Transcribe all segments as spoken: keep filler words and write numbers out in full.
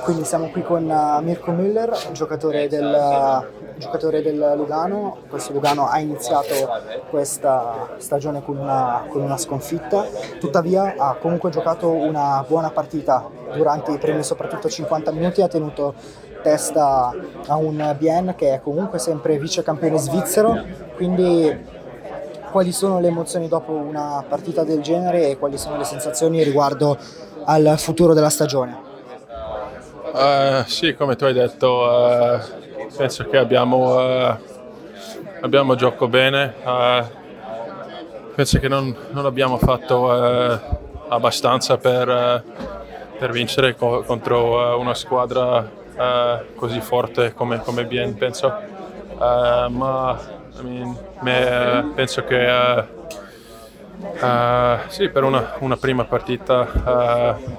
Quindi siamo qui con uh, Mirko Müller, giocatore del, uh, giocatore del Lugano. Questo Lugano ha iniziato questa stagione con una, con una sconfitta, tuttavia ha comunque giocato una buona partita. Durante i primi soprattutto cinquanta minuti ha tenuto testa a un Bien che è comunque sempre vice campione svizzero. Quindi quali sono le emozioni dopo una partita del genere e quali sono le sensazioni riguardo al futuro della stagione? Uh, sì, come tu hai detto, uh, penso che abbiamo, uh, abbiamo gioco bene. Uh, penso che non, non abbiamo fatto uh, abbastanza per, uh, per vincere co- contro uh, una squadra uh, così forte come, come Bien, penso. Uh, ma I mean, me, uh, penso che uh, uh, sì, per una, una prima partita uh,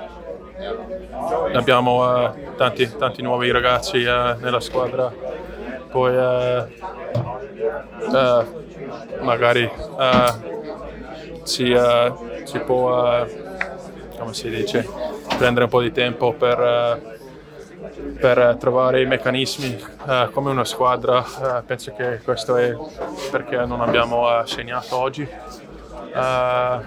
abbiamo uh, tanti, tanti nuovi ragazzi uh, nella squadra, poi uh, uh, magari uh, si, uh, si può, uh, come si dice, prendere un po' di tempo per, uh, per trovare i meccanismi uh, come una squadra. Uh, penso che questo è perché non abbiamo uh, segnato oggi uh,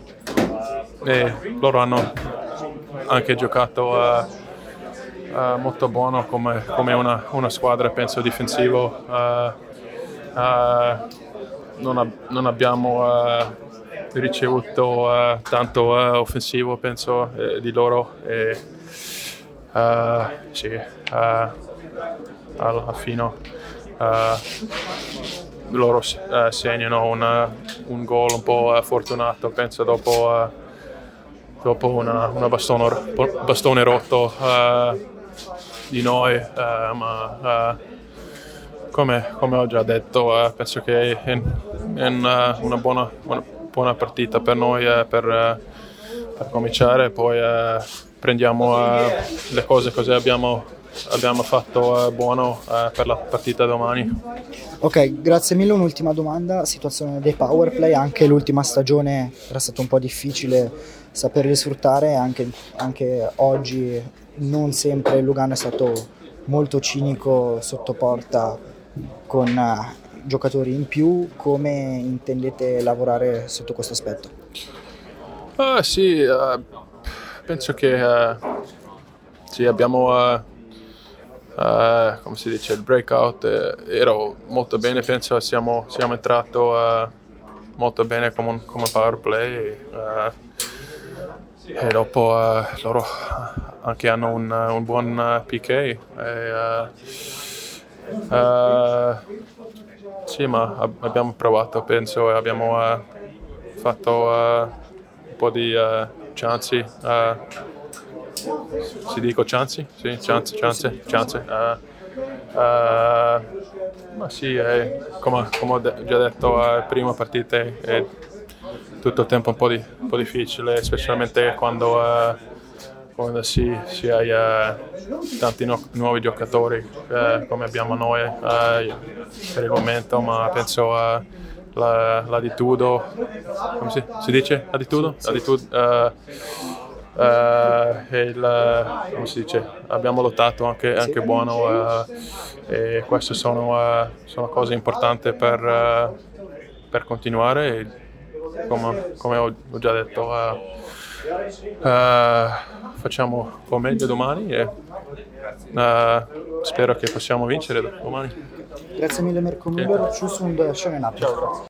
e loro hanno anche giocato uh, uh, molto buono come, come una, una squadra, penso, difensivo. Uh, uh, non, ab- non abbiamo uh, ricevuto uh, tanto uh, offensivo, penso, eh, di loro. E, uh, sì, uh, alla fine uh, loro uh, segnano una, un gol un po' uh, fortunato, penso, dopo... Uh, dopo una, una bastone, bastone rotto uh, di noi, uh, ma uh, come, come ho già detto, uh, penso che è, è una, una, buona, una buona partita per noi uh, per, uh, per cominciare, poi uh, prendiamo uh, le cose che abbiamo, abbiamo fatto uh, buono uh, per la partita domani. Ok, grazie mille. Un'ultima domanda, situazione dei power play, anche l'ultima stagione era stato un po' difficile saperli sfruttare, anche, anche oggi non sempre il Lugano è stato molto cinico sotto porta con uh, giocatori in più. Come intendete lavorare sotto questo aspetto? Uh, sì, uh, penso che uh, sì, abbiamo... Uh, Uh, come si dice, il breakout eh, era molto bene, penso siamo, siamo entrati uh, molto bene come, come power play uh, e dopo uh, loro anche hanno un, un buon uh, P K e, uh, uh, sì, ma ab- abbiamo provato, penso, e abbiamo uh, fatto uh, un po' di uh, chance. Uh, Si dico chance? Sì, chance, chance, chance. Uh, uh, ma sì, è, come, come ho de- già detto, uh, prima partita è tutto il tempo un po', di, un po' difficile, specialmente quando, uh, quando si, si ha uh, tanti no- nuovi giocatori uh, come abbiamo noi uh, per il momento, ma penso uh, la, l'attitudo, come si, si dice? Attitudo? Attitudo, uh, Uh, e il, come si dice, abbiamo lottato anche, anche buono uh, e queste sono, uh, sono cose importanti per, uh, per continuare e come, come ho, ho già detto uh, uh, facciamo un po' meglio domani e uh, spero che possiamo vincere domani. Grazie mille Mirko Müller, tschüss und schönen Abend.